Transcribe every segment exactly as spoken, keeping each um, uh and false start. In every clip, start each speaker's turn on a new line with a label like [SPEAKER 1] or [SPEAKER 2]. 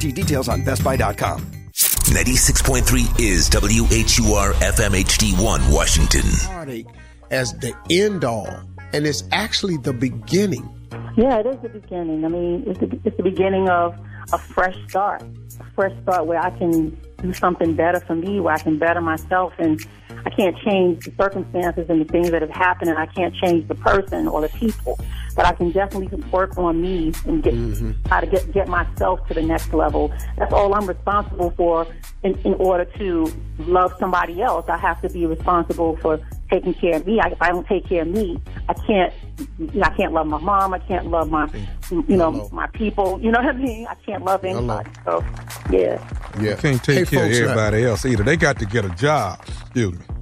[SPEAKER 1] Guarantee details on Best Buy dot com.
[SPEAKER 2] ninety-six point three is W H U R F M H D one, Washington.
[SPEAKER 3] Heartache as the end all, and it's actually the beginning.
[SPEAKER 4] Yeah, it is the beginning. I mean, it's the, it's the beginning of a fresh start, a fresh start where I can do something better for me, where I can better myself, and I can't change the circumstances and the things that have happened, and I can't change the person or the people, but I can definitely work on me and get mm-hmm. how to get, get myself to the next level. That's all I'm responsible for in, in order to love somebody else. I have to be responsible for taking care of me. I, if I don't take care of me, I can't. You know, I can't love my mom. I can't love my, you know, Hello. my people. You know what I mean? I can't love anybody. Hello. So, yeah.
[SPEAKER 5] Yeah. You can't take hey, care folks, of everybody else either. They got to get a job. Excuse me.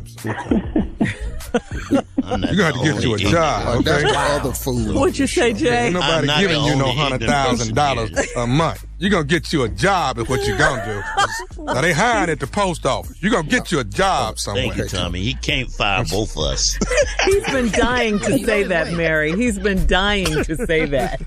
[SPEAKER 5] You got to get you a job, okay?
[SPEAKER 3] That's why other food.
[SPEAKER 6] What'd you say, Jay?
[SPEAKER 5] Ain't nobody giving you no one hundred thousand dollars a month. You're going to get you a job is what you're going to do. Now, they hiring at the post office. You're going to get you a job somewhere.
[SPEAKER 7] Thank you, Tommy. He can't fire both of us.
[SPEAKER 6] He's been dying to say that, Mary. He's been dying to say that.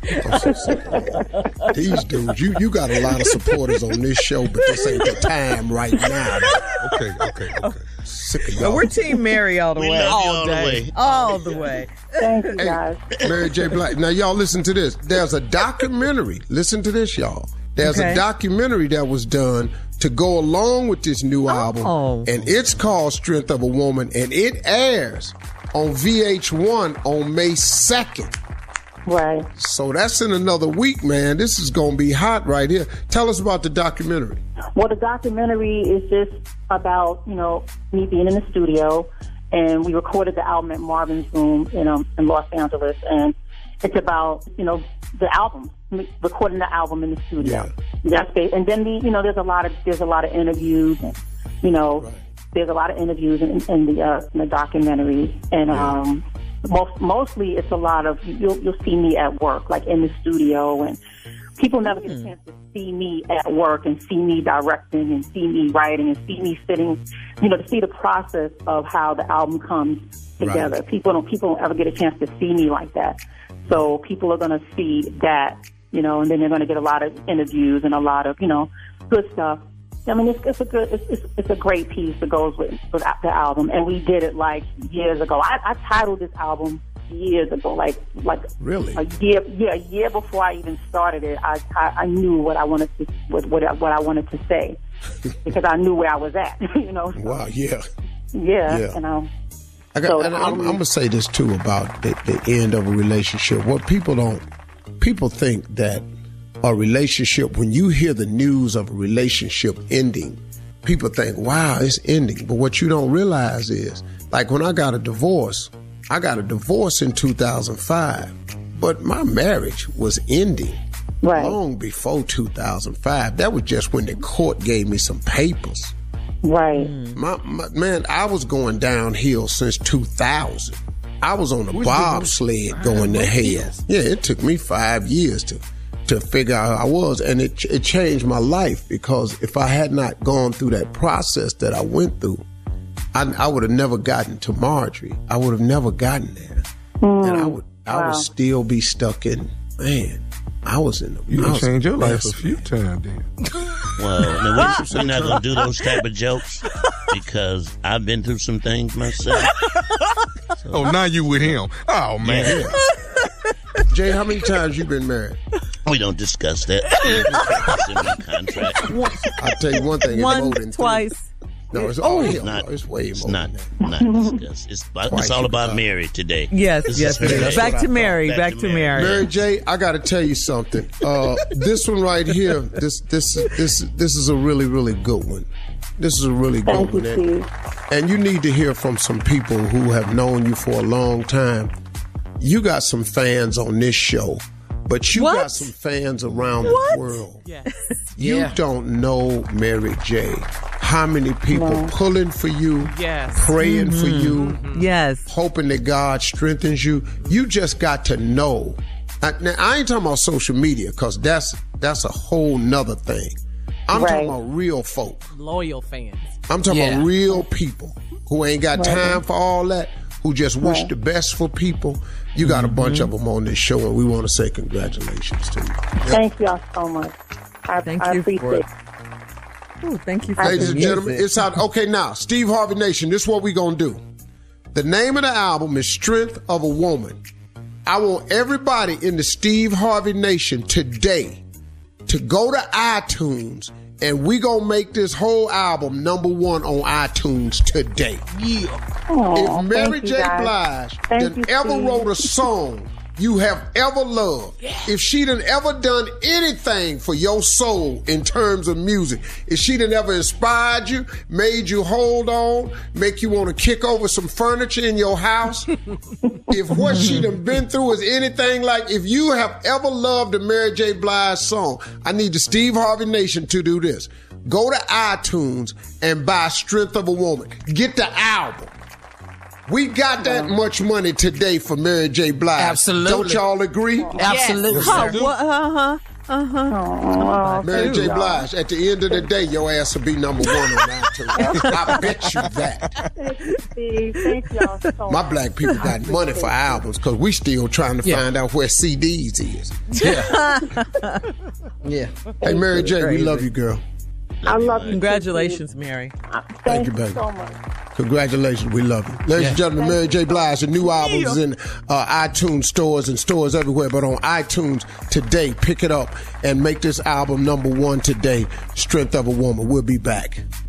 [SPEAKER 3] These dudes, you, you got a lot of supporters on this show, but this ain't the time right now.
[SPEAKER 5] Okay, okay, okay.
[SPEAKER 3] Sick of y'all.
[SPEAKER 6] But we're Team Mary all the
[SPEAKER 7] we
[SPEAKER 6] way.
[SPEAKER 7] All,
[SPEAKER 6] all
[SPEAKER 7] the
[SPEAKER 6] day.
[SPEAKER 7] way.
[SPEAKER 6] All the way.
[SPEAKER 4] Thank you, guys.
[SPEAKER 3] Hey, Mary J. Blige. Now, y'all listen to this. There's a documentary. Listen to this, y'all. There's okay. a documentary that was done to go along with this new album,
[SPEAKER 6] oh.
[SPEAKER 3] and it's called Strength of a Woman, and it airs on V H one on May second.
[SPEAKER 4] Right.
[SPEAKER 3] So that's in another week, man. This is going to be hot right here. Tell us about the documentary.
[SPEAKER 4] Well, the documentary is just about, you know, me being in the studio, and we recorded the album at Marvin's Room in, um, in Los Angeles, and it's about, you know, the album. Recording the album in the studio. Yeah. That's and then the you know there's a lot of there's a lot of interviews and you know right. there's a lot of interviews in, in the uh, in the documentary and yeah. um most mostly it's a lot of you'll you'll see me at work like in the studio and people never get a chance to see me at work and see me directing and see me writing and see me sitting you know to see the process of how the album comes together. Right. People don't people don't ever get a chance to see me like that. So people are going to see that. You know, and then they're going to get a lot of interviews and a lot of, you know, good stuff. I mean, it's, it's a good, it's, it's, it's a great piece that goes with, with the album. And we did it like years ago. I, I titled this album years ago, like, like
[SPEAKER 3] really
[SPEAKER 4] a year, yeah, a year before I even started it. I, I, I knew what I wanted to, what, what, I, what I wanted to say because I knew where I was at. You know. So,
[SPEAKER 3] wow. Yeah.
[SPEAKER 4] Yeah.
[SPEAKER 3] Yeah.
[SPEAKER 4] You know.
[SPEAKER 3] I got, so, and I'm, I'm gonna say this too about the, the end of a relationship. What people don't. People think that a relationship, when you hear the news of a relationship ending, people think, wow, it's ending. But what you don't realize is, like when I got a divorce, I got a divorce in two thousand five, but my marriage was ending
[SPEAKER 4] right.
[SPEAKER 3] long before two thousand five. That was just when the court gave me some papers.
[SPEAKER 4] Right.
[SPEAKER 3] My, my man, I was going downhill since two thousand. I was on a bobsled going to hell. Yeah, it took me five years to to figure out how I was, and it it changed my life because if I had not gone through that process that I went through, I, I would have never gotten to Marjorie. I would have never gotten there, mm, and I would I wow. would still be stuck in. Man, I was in the.
[SPEAKER 5] You can change your life a few times, then.
[SPEAKER 7] Well, now we, we're not gonna do those type of jokes because I've been through some things myself. So.
[SPEAKER 5] Oh, now you with him. Oh, man.
[SPEAKER 3] Yeah. Jay, how many times you been married?
[SPEAKER 7] We don't discuss that. It's in my contract.
[SPEAKER 3] I'll tell you one thing. It's
[SPEAKER 6] one,
[SPEAKER 3] more than
[SPEAKER 6] twice.
[SPEAKER 3] Three. No, it's,
[SPEAKER 7] oh,
[SPEAKER 3] oh,
[SPEAKER 7] it's not.
[SPEAKER 3] It's way
[SPEAKER 7] it's
[SPEAKER 3] more
[SPEAKER 7] not,
[SPEAKER 3] than that.
[SPEAKER 7] not discussed. It's, it's all about Mary today.
[SPEAKER 6] Yes,
[SPEAKER 7] this
[SPEAKER 6] yes.
[SPEAKER 7] is,
[SPEAKER 6] back to Mary. Back, back to Mary.
[SPEAKER 3] Mary J, I got to tell you something. Uh, this one right here, this this this this is a really really good one. This is a really good
[SPEAKER 4] Thank
[SPEAKER 3] one.
[SPEAKER 4] You,
[SPEAKER 3] and, and you need to hear from some people who have known you for a long time. You got some fans on this show, but you
[SPEAKER 6] what?
[SPEAKER 3] got some fans around
[SPEAKER 6] what?
[SPEAKER 3] the world.
[SPEAKER 6] Yes.
[SPEAKER 3] You
[SPEAKER 6] yeah.
[SPEAKER 3] don't know, Mary J, how many people
[SPEAKER 4] no.
[SPEAKER 3] pulling for you,
[SPEAKER 6] yes.
[SPEAKER 3] praying
[SPEAKER 6] mm-hmm.
[SPEAKER 3] for you,
[SPEAKER 6] mm-hmm. yes,
[SPEAKER 3] hoping that God strengthens you. You just got to know. I, now, I ain't talking about social media because that's that's a whole nother thing. I'm
[SPEAKER 4] right.
[SPEAKER 3] talking about real folk.
[SPEAKER 6] Loyal fans.
[SPEAKER 3] I'm talking
[SPEAKER 6] yeah.
[SPEAKER 3] about real people who ain't got
[SPEAKER 4] right.
[SPEAKER 3] time for all that, who just wish right. the best for people. You got a bunch mm-hmm. of them on this show, and we want to say congratulations to you.
[SPEAKER 4] Thank y'all so much. I,
[SPEAKER 6] Thank
[SPEAKER 4] I
[SPEAKER 6] you
[SPEAKER 4] appreciate
[SPEAKER 6] for
[SPEAKER 4] it.
[SPEAKER 6] Ooh, thank you for
[SPEAKER 3] Ladies
[SPEAKER 6] the
[SPEAKER 3] and gentlemen,
[SPEAKER 6] music.
[SPEAKER 3] it's out. Okay, now, Steve Harvey Nation, this is what we're going to do. The name of the album is Strength of a Woman. I want everybody in the Steve Harvey Nation today to go to iTunes, and we going to make this whole album number one on iTunes today. Yeah.
[SPEAKER 4] Aw,
[SPEAKER 3] If Mary
[SPEAKER 4] thank you,
[SPEAKER 3] J.
[SPEAKER 4] guys.
[SPEAKER 3] Blige
[SPEAKER 4] Thank
[SPEAKER 3] done
[SPEAKER 4] you,
[SPEAKER 3] ever
[SPEAKER 4] Steve.
[SPEAKER 3] wrote a song you have ever loved, if she done ever done anything for your soul in terms of music, if she done ever inspired you, made you hold on, make you want to kick over some furniture in your house, if what she done been through is anything like, if you have ever loved a Mary J. Blige song, I need the Steve Harvey Nation to do this. Go to iTunes and buy Strength of a Woman. Get the album. We got that much money today for Mary J. Blige.
[SPEAKER 8] Absolutely.
[SPEAKER 3] Don't y'all agree?
[SPEAKER 8] Absolutely.
[SPEAKER 6] Huh, what, uh-huh. Uh-huh.
[SPEAKER 3] Mary J. Blige, at the end of the day, your ass will be number one on iTunes. I bet you that.
[SPEAKER 4] Thank you, Steve. Thank y'all so
[SPEAKER 3] My
[SPEAKER 4] much.
[SPEAKER 3] black people got money for albums because we still trying to
[SPEAKER 8] Yeah.
[SPEAKER 3] find out where C Ds is.
[SPEAKER 8] Yeah. yeah.
[SPEAKER 3] Hey, Mary J., we love you, girl.
[SPEAKER 4] I love you.
[SPEAKER 6] Congratulations, Mary.
[SPEAKER 4] Thank,
[SPEAKER 3] Thank you,
[SPEAKER 4] you
[SPEAKER 3] baby.
[SPEAKER 4] so much.
[SPEAKER 3] Congratulations, we love you. Ladies and gentlemen, Mary J. Blige, the new album is in uh, iTunes stores and stores everywhere, but on iTunes today, pick it up and make this album number one today, Strength of a Woman. We'll be back.